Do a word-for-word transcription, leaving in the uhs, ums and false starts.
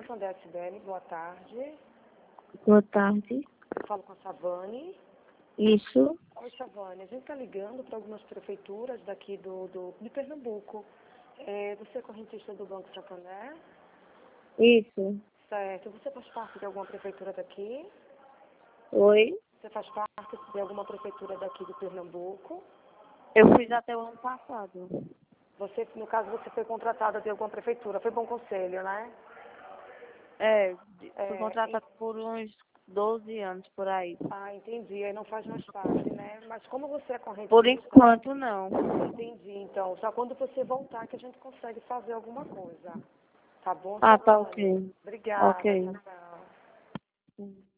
Santander, Sibeli, boa tarde. Boa tarde. Eu falo com a Savane. Isso. Oi, Savane. A gente está ligando para algumas prefeituras daqui do, do, de Pernambuco. É, você é correntista do Banco Santander? Isso. Certo. Você faz parte de alguma prefeitura daqui? Oi. Você faz parte de alguma prefeitura daqui de Pernambuco? Eu fiz até o ano passado. Você, no caso, você foi contratada de alguma prefeitura. Foi Bom Conselho, né? É, de- fui É, contratada por uns doze anos por aí. ah, entendi. Aí não faz mais parte, né? Mas como você é Por correntista, enquanto, não. entendi. Então, só quando você voltar que a gente consegue fazer alguma coisa. Tá bom, Ah, tá Savane? ok. Obrigada. Ok. Tchau, tchau.